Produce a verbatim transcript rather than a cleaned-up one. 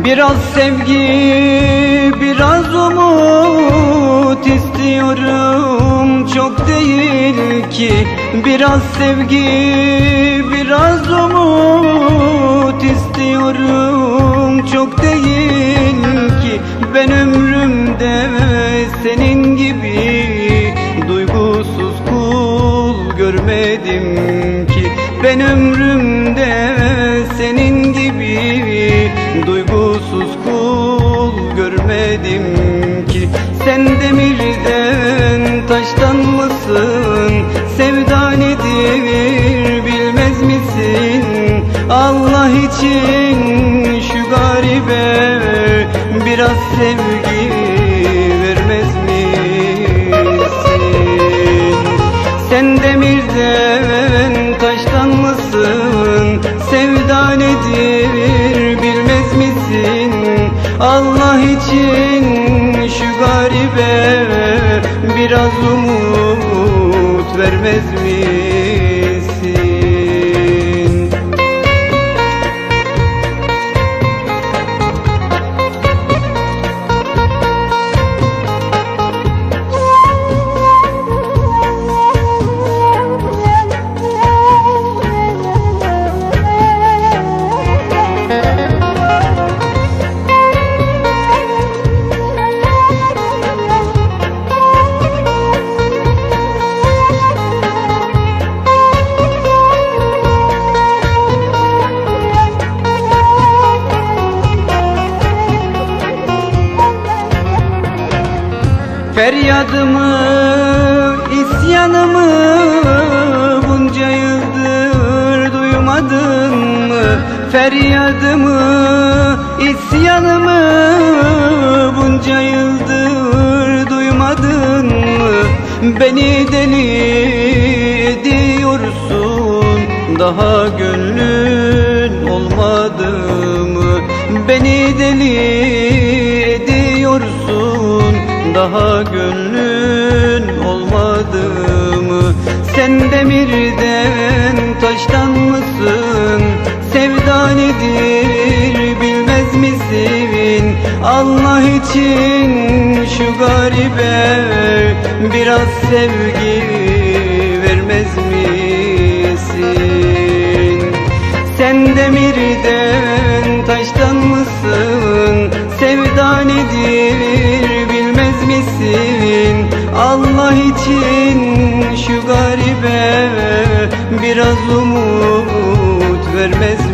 Biraz sevgi, biraz umut istiyorum, çok değil ki. Biraz sevgi, biraz umut istiyorum, çok değil ki. Ben ömrümde senin gibi duygusuz kul görmedim ki. Ben ömrümde senin gibi duygusuz kul görmedim ki. Sen demirden taştan mısın? Sevda nedir bilmez misin? Allah için şu garibe biraz sevgi vermez misin? Sen demirden taştan mısın? Sevda nedir bilmez misin? Allah için şu garibe biraz umut vermez misin? Feryadımı, isyanımı bunca yıldır duymadın mı? Feryadımı, isyanımı bunca yıldır duymadın mı? Beni deli ediyorsun, daha gönlün olmadı mı? Beni deli ediyorsun, daha gönlün olmadı mı? Sen demirden taştan mısın? Sevda nedir bilmez misin? Allah için şu garibe biraz sevgi vermez misin? Sen demirden taştan mısın? Sevda nedir bilmez misin? Allah için şu garibe biraz umut vermez misin?